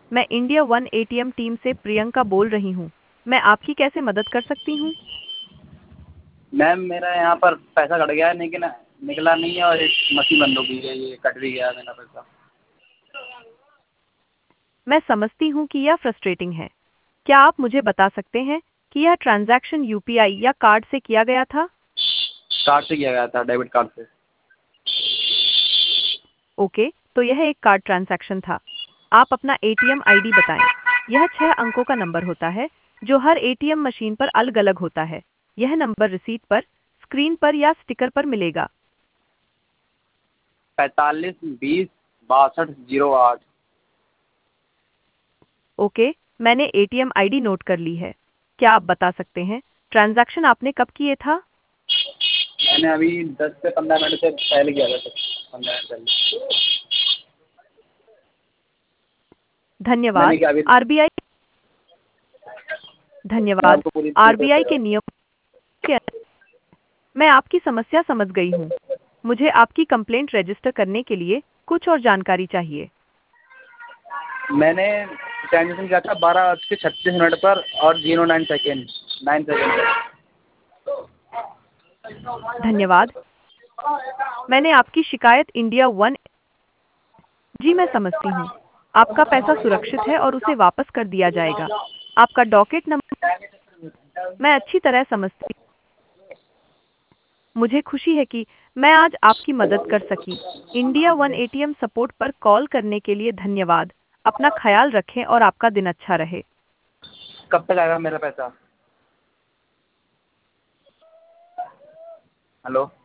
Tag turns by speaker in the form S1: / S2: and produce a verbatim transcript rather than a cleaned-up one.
S1: मैं India One ATM team से प्रियंका बोल रही हूँ। मैं आपकी कैसे मदद कर सकती हूँ?
S2: मैम मेरा यहाँ पर पैसा कट गया है लेकिन निकला नहीं है और एक मशीन बंद हो गई है, ये कट भी गया है मेरा पैसा।
S1: मैं समझती हूँ कि यह फ्रस्ट्रेटिंग है। क्या आप मुझे बता सकते हैं कि यह ट्रांजैक्शन यूपीआई या कार्ड से किया गया था?
S2: कार्ड से किया गया था, डेबिट कार्ड से।
S1: ओके, तो यह एक कार्ड ट्रांजैक्शन था। आप अपना एटीएम आईडी बताएं। यह छह अंकों का नंबर होता है जो हर एटीएम मशीन पर अलग-अलग होता है। यह नंबर रिसीट पर, स्क्रीन पर या स्टिकर पर मिलेगा।
S2: पैंतालीस बीस बासठ जीरो आठ।
S1: ओके, मैंने एटीएम आईडी नोट कर ली है। क्या आप बता सकते हैं ट्रांजैक्शन आपने कब किए था?
S2: मैंने अभी दस से पंद्रह मिनट से पहले किया था सर, पंद्रह मिनट पहले। मैंने
S1: धन्यवाद।
S2: क्या अभी
S1: आरबीआई
S2: मैं
S1: धन्यवाद।
S2: आपको पूरी
S1: आरबीआई के नियम के मैं आपकी समस्या समझ गई हूँ। मुझे आपकी कंप्लेंट रजिस्टर करने के लिए कुछ और जानकारी चाहिए।
S2: मैंने ट्रांजेक्शन किया था बारह बज के छत्तीस मिनट पर और zero nine second nine second पर।
S1: धन्यवाद। मैंने आपकी शिकायत इंडिया वन जी मैं समझती हूँ। आपका पैसा सुरक्षित है और उसे वापस कर दिया जाएगा। आपका डॉकेट नंबर मैं अच्छी तरह समझती मुझे खुशी है कि मैं आज आपकी मदद कर सकी। इंडिया वन एटीएम सपोर्ट पर कॉल करने के लिए धन्यवाद। अपना ख्याल रखें और आपका दिन अच्छा रहे।
S2: कब तक आएगा मेरा पैसा? हेलो।